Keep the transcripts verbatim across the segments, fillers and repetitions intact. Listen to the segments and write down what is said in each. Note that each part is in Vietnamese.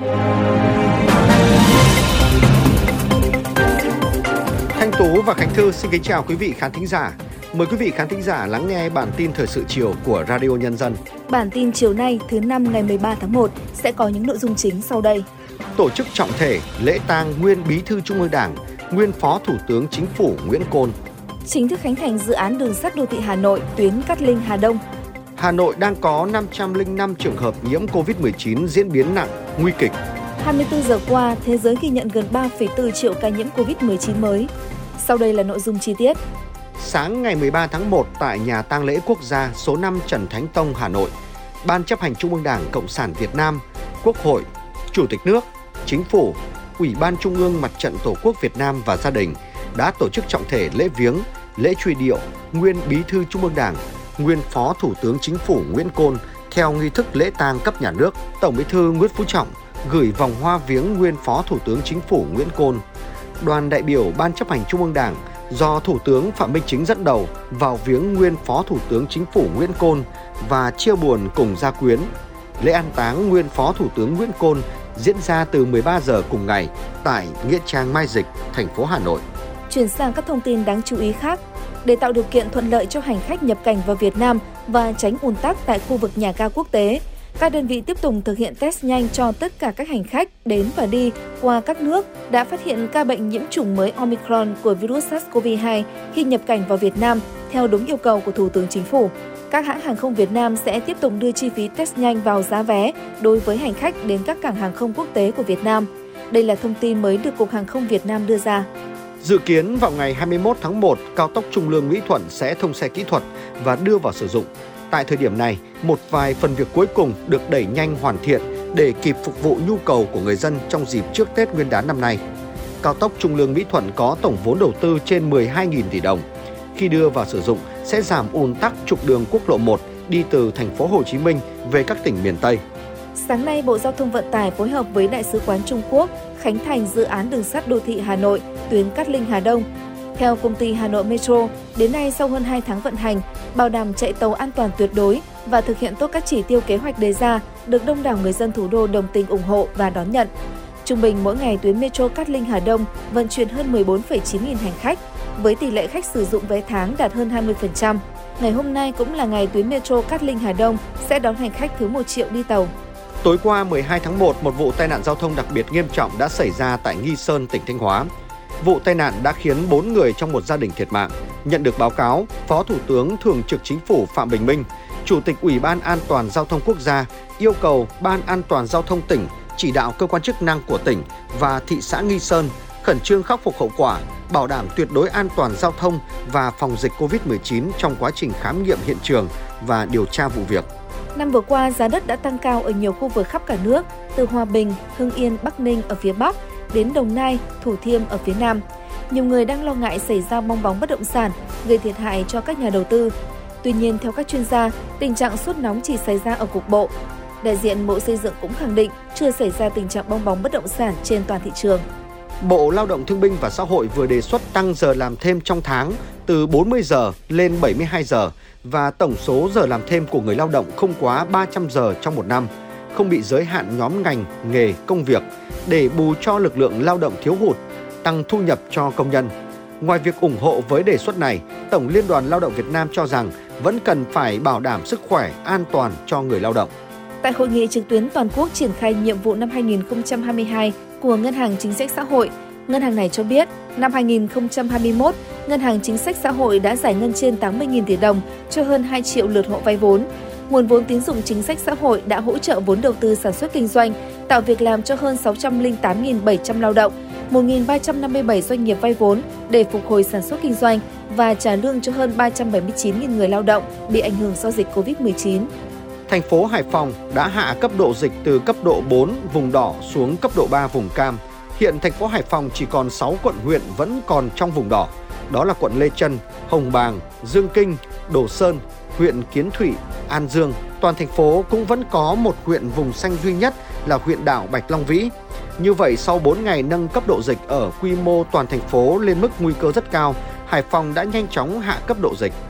Thanh Tú và Khánh Thư xin kính chào quý vị khán thính giả. Mời quý vị khán thính giả lắng nghe bản tin thời sự chiều của Radio Nhân dân. Bản tin chiều nay thứ năm ngày mười ba tháng một sẽ có những nội dung chính sau đây. Tổ chức trọng thể lễ tang nguyên Bí thư Trung ương Đảng, nguyên Phó Thủ tướng Chính phủ Nguyễn Côn. Chính thức khánh thành dự án đường sắt đô thị Hà Nội tuyến Cát Linh - Hà Đông. Hà Nội đang có năm trăm lẻ năm trường hợp nhiễm covid mười chín diễn biến nặng, nguy kịch. hai mươi tư giờ qua, thế giới ghi nhận gần ba phẩy bốn triệu ca nhiễm covid mười chín mới. Sau đây là nội dung chi tiết. Sáng ngày mười ba tháng một tại nhà tang lễ quốc gia số năm Trần Thánh Tông, Hà Nội, Ban chấp hành Trung ương Đảng Cộng sản Việt Nam, Quốc hội, Chủ tịch nước, Chính phủ, Ủy ban Trung ương Mặt trận Tổ quốc Việt Nam và gia đình đã tổ chức trọng thể lễ viếng, lễ truy điệu nguyên Bí thư Trung ương Đảng, nguyên Phó Thủ tướng Chính phủ Nguyễn Côn theo nghi thức lễ tang cấp nhà nước. Tổng Bí thư Nguyễn Phú Trọng gửi vòng hoa viếng nguyên Phó Thủ tướng Chính phủ Nguyễn Côn. Đoàn đại biểu Ban chấp hành Trung ương Đảng do Thủ tướng Phạm Minh Chính dẫn đầu vào viếng nguyên Phó Thủ tướng Chính phủ Nguyễn Côn và chia buồn cùng gia quyến. Lễ an táng nguyên Phó Thủ tướng Nguyễn Côn diễn ra từ mười ba giờ cùng ngày tại nghĩa trang Mai Dịch, thành phố Hà Nội. Chuyển sang các thông tin đáng chú ý khác. Để tạo điều kiện thuận lợi cho hành khách nhập cảnh vào Việt Nam và tránh ùn tắc tại khu vực nhà ga quốc tế, các đơn vị tiếp tục thực hiện test nhanh cho tất cả các hành khách đến và đi qua các nước đã phát hiện ca bệnh nhiễm chủng mới Omicron của virus SARS-xê o vê hai khi nhập cảnh vào Việt Nam theo đúng yêu cầu của Thủ tướng Chính phủ. Các hãng hàng không Việt Nam sẽ tiếp tục đưa chi phí test nhanh vào giá vé đối với hành khách đến các cảng hàng không quốc tế của Việt Nam. Đây là thông tin mới được Cục Hàng không Việt Nam đưa ra. Dự kiến vào ngày hai mươi mốt tháng một, cao tốc Trung Lương - Mỹ Thuận sẽ thông xe kỹ thuật và đưa vào sử dụng. Tại thời điểm này, một vài phần việc cuối cùng được đẩy nhanh hoàn thiện để kịp phục vụ nhu cầu của người dân trong dịp trước Tết Nguyên đán năm nay. Cao tốc Trung Lương - Mỹ Thuận có tổng vốn đầu tư trên mười hai nghìn tỷ đồng. Khi đưa vào sử dụng sẽ giảm ùn tắc trục đường quốc lộ một đi từ thành phố Hồ Chí Minh về các tỉnh miền Tây. Sáng nay, Bộ Giao thông Vận tải phối hợp với Đại sứ quán Trung Quốc khánh thành dự án đường sắt đô thị Hà Nội tuyến Cát Linh - Hà Đông. Theo công ty Hà Nội Metro, đến nay sau hơn hai tháng vận hành, bảo đảm chạy tàu an toàn tuyệt đối và thực hiện tốt các chỉ tiêu kế hoạch đề ra, được đông đảo người dân thủ đô đồng tình ủng hộ và đón nhận. Trung bình mỗi ngày tuyến Metro Cát Linh - Hà Đông vận chuyển hơn mười bốn phẩy chín nghìn hành khách, với tỷ lệ khách sử dụng vé tháng đạt hơn hai mươi phần trăm. Ngày hôm nay cũng là ngày tuyến Metro Cát Linh - Hà Đông sẽ đón hành khách thứ một triệu đi tàu. Tối qua mười hai tháng một, một vụ tai nạn giao thông đặc biệt nghiêm trọng đã xảy ra tại Nghi Sơn, tỉnh Thanh Hóa. Vụ tai nạn đã khiến bốn người trong một gia đình thiệt mạng. Nhận được báo cáo, Phó Thủ tướng Thường trực Chính phủ Phạm Bình Minh, Chủ tịch Ủy ban An toàn Giao thông Quốc gia yêu cầu Ban An toàn Giao thông tỉnh chỉ đạo cơ quan chức năng của tỉnh và thị xã Nghi Sơn khẩn trương khắc phục hậu quả, bảo đảm tuyệt đối an toàn giao thông và phòng dịch covid mười chín trong quá trình khám nghiệm hiện trường và điều tra vụ việc. Năm vừa qua, giá đất đã tăng cao ở nhiều khu vực khắp cả nước, từ Hòa Bình, Hưng Yên, Bắc Ninh ở phía Bắc đến Đồng Nai, Thủ Thiêm ở phía Nam. Nhiều người đang lo ngại xảy ra bong bóng bất động sản, gây thiệt hại cho các nhà đầu tư. Tuy nhiên, theo các chuyên gia, tình trạng sốt nóng chỉ xảy ra ở cục bộ. Đại diện Bộ Xây dựng cũng khẳng định chưa xảy ra tình trạng bong bóng bất động sản trên toàn thị trường. Bộ Lao động Thương binh và Xã hội vừa đề xuất tăng giờ làm thêm trong tháng từ bốn mươi giờ lên bảy mươi hai giờ và tổng số giờ làm thêm của người lao động không quá ba trăm giờ trong một năm, không bị giới hạn nhóm ngành, nghề, công việc để bù cho lực lượng lao động thiếu hụt, tăng thu nhập cho công nhân. Ngoài việc ủng hộ với đề xuất này, Tổng Liên đoàn Lao động Việt Nam cho rằng vẫn cần phải bảo đảm sức khỏe, an toàn cho người lao động. Tại hội nghị trực tuyến toàn quốc triển khai nhiệm vụ năm hai nghìn không trăm hai mươi hai của Ngân hàng Chính sách Xã hội, Ngân hàng này cho biết, năm hai nghìn không trăm hai mươi mốt, Ngân hàng Chính sách Xã hội đã giải ngân trên tám mươi nghìn tỷ đồng cho hơn hai triệu lượt hộ vay vốn. Nguồn vốn tín dụng chính sách xã hội đã hỗ trợ vốn đầu tư sản xuất kinh doanh, tạo việc làm cho hơn sáu trăm lẻ tám nghìn bảy trăm lao động, một nghìn ba trăm năm mươi bảy doanh nghiệp vay vốn để phục hồi sản xuất kinh doanh và trả lương cho hơn ba trăm bảy mươi chín nghìn người lao động bị ảnh hưởng do dịch covid mười chín. Thành phố Hải Phòng đã hạ cấp độ dịch từ cấp độ bốn vùng đỏ xuống cấp độ ba vùng cam. Hiện thành phố Hải Phòng chỉ còn sáu quận huyện vẫn còn trong vùng đỏ. Đó là quận Lê Chân, Hồng Bàng, Dương Kinh, Đồ Sơn, huyện Kiến Thụy, An Dương. Toàn thành phố cũng vẫn có một huyện vùng xanh duy nhất là huyện đảo Bạch Long Vĩ. Như vậy, sau bốn ngày nâng cấp độ dịch ở quy mô toàn thành phố lên mức nguy cơ rất cao, Hải Phòng đã nhanh chóng hạ cấp độ dịch.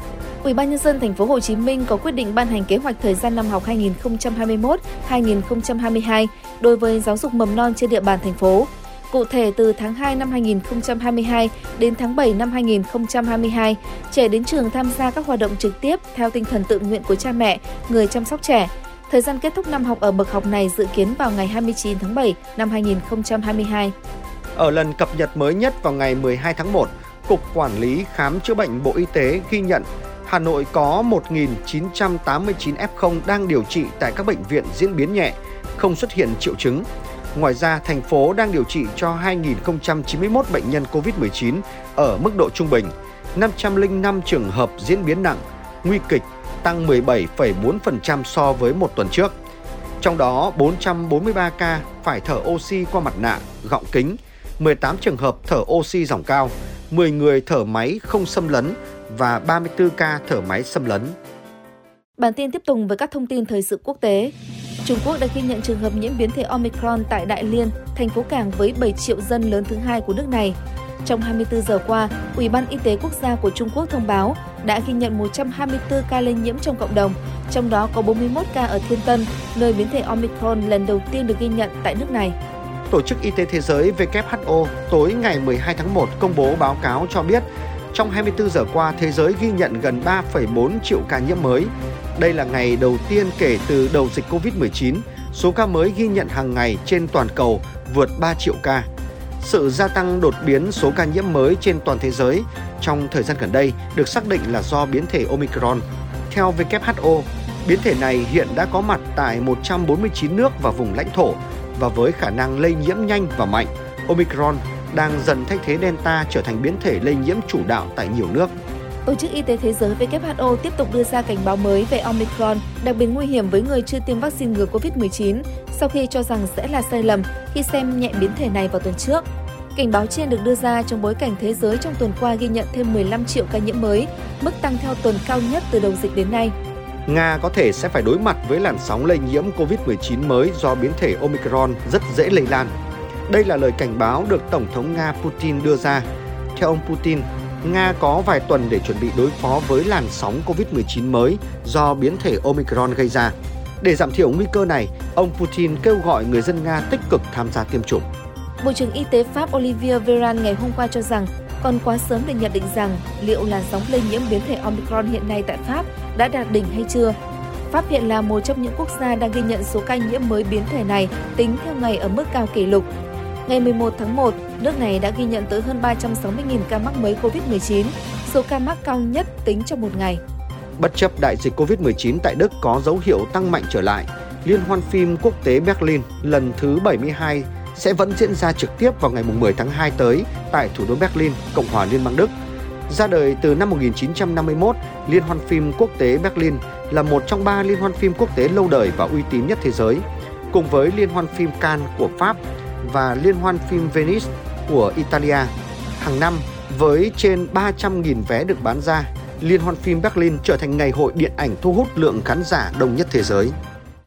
Ủy ban nhân dân thành phố Hồ Chí Minh có quyết định ban hành kế hoạch thời gian năm học hai nghìn không trăm hai mươi mốt hai nghìn không trăm hai mươi hai đối với giáo dục mầm non trên địa bàn thành phố. Cụ thể, từ tháng hai năm hai nghìn không trăm hai mươi hai đến tháng bảy năm hai nghìn không trăm hai mươi hai, trẻ đến trường tham gia các hoạt động trực tiếp theo tinh thần tự nguyện của cha mẹ, người chăm sóc trẻ. Thời gian kết thúc năm học ở bậc học này dự kiến vào ngày hai mươi chín tháng bảy năm hai nghìn không trăm hai mươi hai. Ở lần cập nhật mới nhất vào ngày mười hai tháng một, Cục Quản lý Khám chữa bệnh Bộ Y tế ghi nhận Hà Nội có một nghìn chín trăm tám mươi chín ép không đang điều trị tại các bệnh viện diễn biến nhẹ, không xuất hiện triệu chứng. Ngoài ra, thành phố đang điều trị cho hai nghìn không trăm chín mươi mốt bệnh nhân covid mười chín ở mức độ trung bình, năm trăm lẻ năm trường hợp diễn biến nặng, nguy kịch, tăng mười bảy phẩy bốn phần trăm so với một tuần trước. Trong đó, bốn trăm bốn mươi ba ca phải thở oxy qua mặt nạ, gọng kính, mười tám trường hợp thở oxy dòng cao, mười người thở máy không xâm lấn và ba mươi tư ca thở máy xâm lấn. Bản tin tiếp tục với các thông tin thời sự quốc tế. Trung Quốc đã ghi nhận trường hợp nhiễm biến thể Omicron tại Đại Liên, thành phố cảng với bảy triệu dân lớn thứ hai của nước này. Trong hai mươi tư giờ qua, Ủy ban Y tế Quốc gia của Trung Quốc thông báo đã ghi nhận một trăm hai mươi tư ca lây nhiễm trong cộng đồng, trong đó có bốn mươi mốt ca ở Thiên Tân, nơi biến thể Omicron lần đầu tiên được ghi nhận tại nước này. Tổ chức Y tế Thế giới W H O tối ngày mười hai tháng một công bố báo cáo cho biết, trong hai mươi tư giờ qua, thế giới ghi nhận gần ba phẩy bốn triệu ca nhiễm mới. Đây là ngày đầu tiên kể từ đầu dịch covid mười chín, số ca mới ghi nhận hàng ngày trên toàn cầu vượt ba triệu ca. Sự gia tăng đột biến số ca nhiễm mới trên toàn thế giới trong thời gian gần đây được xác định là do biến thể Omicron. Theo W H O, biến thể này hiện đã có mặt tại một trăm bốn mươi chín nước và vùng lãnh thổ, và với khả năng lây nhiễm nhanh và mạnh, Omicron đang dần thay thế Delta trở thành biến thể lây nhiễm chủ đạo tại nhiều nước. Tổ chức Y tế Thế giới W H O tiếp tục đưa ra cảnh báo mới về Omicron, đặc biệt nguy hiểm với người chưa tiêm vaccine ngừa covid mười chín, sau khi cho rằng sẽ là sai lầm khi xem nhẹ biến thể này vào tuần trước. Cảnh báo trên được đưa ra trong bối cảnh thế giới trong tuần qua ghi nhận thêm mười lăm triệu ca nhiễm mới, mức tăng theo tuần cao nhất từ đầu dịch đến nay. Nga có thể sẽ phải đối mặt với làn sóng lây nhiễm covid mười chín mới do biến thể Omicron rất dễ lây lan. Đây là lời cảnh báo được Tổng thống Nga Putin đưa ra. Theo ông Putin, Nga có vài tuần để chuẩn bị đối phó với làn sóng covid mười chín mới do biến thể Omicron gây ra. Để giảm thiểu nguy cơ này, ông Putin kêu gọi người dân Nga tích cực tham gia tiêm chủng. Bộ trưởng Y tế Pháp Olivier Véran ngày hôm qua cho rằng còn quá sớm để nhận định rằng liệu làn sóng lây nhiễm biến thể Omicron hiện nay tại Pháp đã đạt đỉnh hay chưa. Pháp hiện là một trong những quốc gia đang ghi nhận số ca nhiễm mới biến thể này tính theo ngày ở mức cao kỷ lục. Ngày mười một tháng một, nước này đã ghi nhận tới hơn ba trăm sáu mươi nghìn ca mắc mới covid mười chín, số ca mắc cao nhất tính trong một ngày. Bất chấp đại dịch covid mười chín tại Đức có dấu hiệu tăng mạnh trở lại, Liên hoan phim quốc tế Berlin lần thứ bảy mươi hai sẽ vẫn diễn ra trực tiếp vào ngày mười tháng hai tới tại thủ đô Berlin, Cộng hòa Liên bang Đức. Ra đời từ năm một nghìn chín trăm năm mươi mốt, Liên hoan phim quốc tế Berlin là một trong ba liên hoan phim quốc tế lâu đời và uy tín nhất thế giới, cùng với Liên hoan phim Cannes của Pháp và Liên hoan phim Venice của Italia. Hàng năm, với trên ba trăm nghìn vé được bán ra, Liên hoan phim Berlin trở thành ngày hội điện ảnh thu hút lượng khán giả đông nhất thế giới.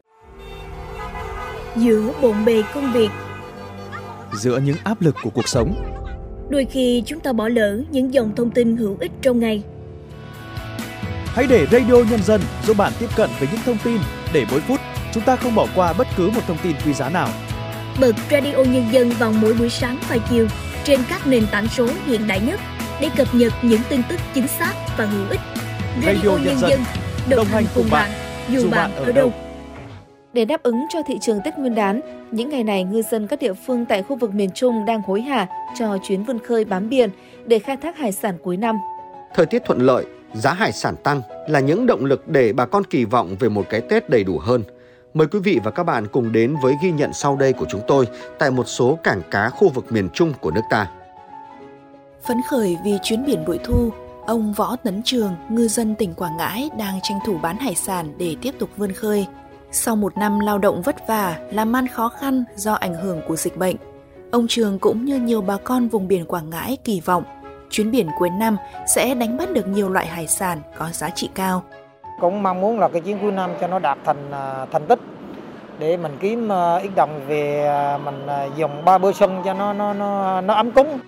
Giữa bộn bề công việc, giữa những áp lực của cuộc sống, đôi khi chúng ta bỏ lỡ những dòng thông tin hữu ích trong ngày. Hãy để Radio Nhân dân giúp bạn tiếp cận với những thông tin để mỗi phút chúng ta không bỏ qua bất cứ một thông tin quý giá nào. Bật Radio Nhân dân vào mỗi buổi sáng và chiều trên các nền tảng số hiện đại nhất để cập nhật những tin tức chính xác và hữu ích. Radio, Radio Nhân dân đồng, đồng hành cùng bạn, dù, dù bạn ở đâu. Để đáp ứng cho thị trường Tết Nguyên đán, những ngày này ngư dân các địa phương tại khu vực miền Trung đang hối hả cho chuyến vươn khơi bám biển để khai thác hải sản cuối năm. Thời tiết thuận lợi, giá hải sản tăng là những động lực để bà con kỳ vọng về một cái Tết đầy đủ hơn. Mời quý vị và các bạn cùng đến với ghi nhận sau đây của chúng tôi tại một số cảng cá khu vực miền Trung của nước ta. Phấn khởi vì chuyến biển bội thu, ông Võ Tấn Trường, ngư dân tỉnh Quảng Ngãi đang tranh thủ bán hải sản để tiếp tục vươn khơi. Sau một năm lao động vất vả, làm ăn khó khăn do ảnh hưởng của dịch bệnh, ông Trường cũng như nhiều bà con vùng biển Quảng Ngãi kỳ vọng chuyến biển cuối năm sẽ đánh bắt được nhiều loại hải sản có giá trị cao. Cũng mong muốn là cái chuyến cuối năm cho nó đạt thành thành tích để mình kiếm ít đồng về mình dùng ba bữa xuân cho nó nó nó nó ấm cúng.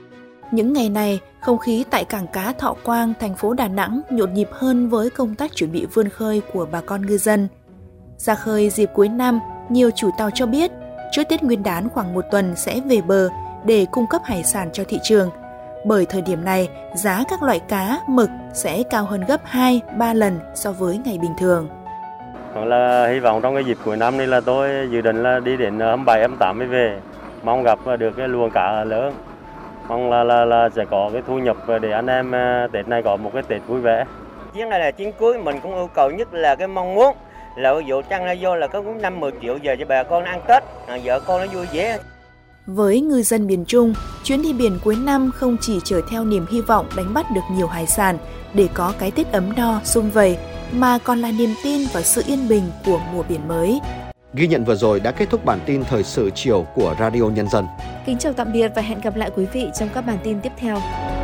Những ngày này, không khí tại cảng cá Thọ Quang, thành phố Đà Nẵng nhộn nhịp hơn với công tác chuẩn bị vươn khơi của bà con ngư dân. Ra khơi dịp cuối năm, nhiều chủ tàu cho biết trước Tết Nguyên đán khoảng một tuần sẽ về bờ để cung cấp hải sản cho thị trường. Bởi thời điểm này, giá các loại cá, mực sẽ cao hơn gấp hai ba lần so với ngày bình thường. Là hy vọng trong cái dịp cuối năm này là tôi dự định là đi đến hai mươi bảy, hai mươi tám mới về. Mong gặp được cái luồng cá lớn. Mong là, là, là sẽ có cái thu nhập để anh em Tết này có một cái Tết vui vẻ. Chuyến này là chuyến cuối, mình cũng yêu cầu nhất là cái mong muốn là vụ trăng ra vô là có năm mười triệu giờ cho bà con ăn Tết, vợ con nó vui vẻ. Với ngư dân miền Trung, chuyến đi biển cuối năm không chỉ chở theo niềm hy vọng đánh bắt được nhiều hải sản để có cái Tết ấm no, sum vầy, mà còn là niềm tin vào sự yên bình của mùa biển mới. Ghi nhận vừa rồi đã kết thúc bản tin thời sự chiều của Radio Nhân dân. Kính chào tạm biệt và hẹn gặp lại quý vị trong các bản tin tiếp theo.